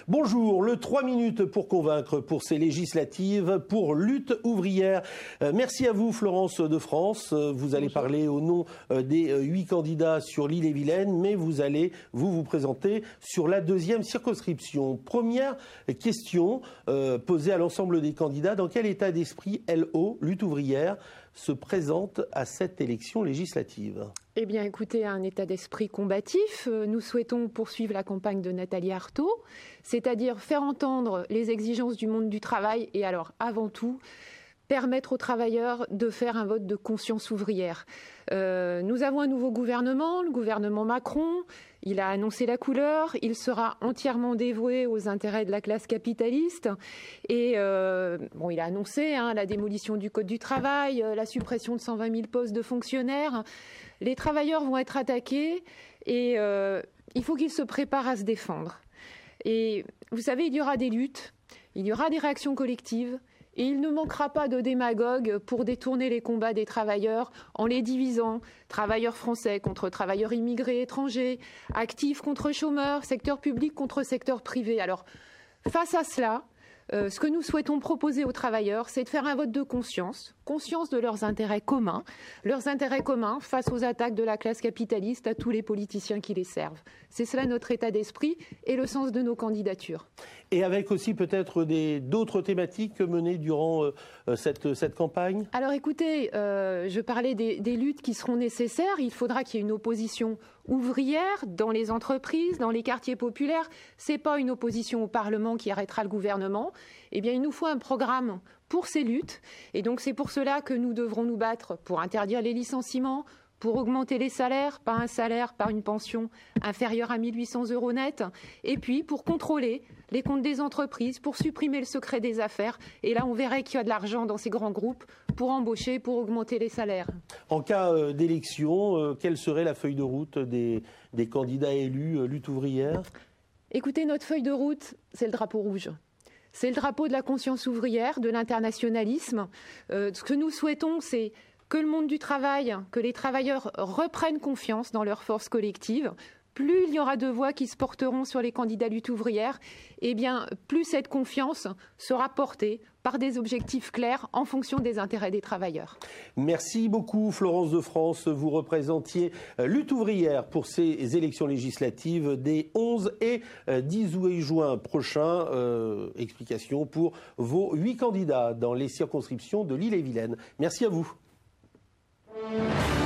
Bonjour, le 3 minutes pour convaincre pour ces législatives pour lutte ouvrière. Merci à vous Florence de France. Vous allez parler au nom des 8 candidats sur l'Ille-et-Vilaine, mais vous allez vous présenter sur la deuxième circonscription. Première question posée à l'ensemble des candidats. Dans quel état d'esprit LO, lutte ouvrière, se présente à cette élection législative? Eh bien, écoutez, un état d'esprit combatif. Nous souhaitons poursuivre la campagne de Nathalie Arthaud, c'est-à-dire faire entendre les exigences du monde du travail et alors, avant tout, permettre aux travailleurs de faire un vote de conscience ouvrière. Nous avons un nouveau gouvernement, le gouvernement Macron. Il a annoncé la couleur, il sera entièrement dévoué aux intérêts de la classe capitaliste. Et il a annoncé la démolition du Code du travail, la suppression de 120 000 postes de fonctionnaires. Les travailleurs vont être attaqués et il faut qu'ils se préparent à se défendre. Et vous savez, il y aura des luttes, il y aura des réactions collectives. Et il ne manquera pas de démagogues pour détourner les combats des travailleurs en les divisant. Travailleurs français contre travailleurs immigrés étrangers, actifs contre chômeurs, secteur public contre secteur privé. Alors, face à cela, ce que nous souhaitons proposer aux travailleurs, c'est de faire un vote de conscience de leurs intérêts communs face aux attaques de la classe capitaliste à tous les politiciens qui les servent. C'est cela notre état d'esprit et le sens de nos candidatures. Et avec aussi peut-être d'autres thématiques menées durant cette campagne? Alors écoutez, je parlais des luttes qui seront nécessaires. Il faudra qu'il y ait une opposition ouvrière dans les entreprises, dans les quartiers populaires. Ce n'est pas une opposition au Parlement qui arrêtera le gouvernement. Eh bien, il nous faut un programme pour ces luttes. Et donc c'est pour cela que nous devrons nous battre pour interdire les licenciements, pour augmenter les salaires, pas un salaire, par une pension inférieure à 1 800 € net, et puis pour contrôler les comptes des entreprises, pour supprimer le secret des affaires. Et là, on verrait qu'il y a de l'argent dans ces grands groupes pour embaucher, pour augmenter les salaires. En cas d'élection, quelle serait la feuille de route des candidats élus lutte ouvrière? Écoutez, notre feuille de route, c'est le drapeau rouge. C'est le drapeau de la conscience ouvrière, de l'internationalisme. Ce que nous souhaitons, c'est que le monde du travail, que les travailleurs reprennent confiance dans leur force collective. Plus il y aura de voix qui se porteront sur les candidats lutte ouvrière, eh bien, plus cette confiance sera portée par des objectifs clairs en fonction des intérêts des travailleurs. Merci beaucoup Florence de France. Vous représentiez lutte ouvrière pour ces élections législatives des 11 et 18 juin prochains. Explication pour vos 8 candidats dans les circonscriptions de l'Ille-et-Vilaine. Merci à vous.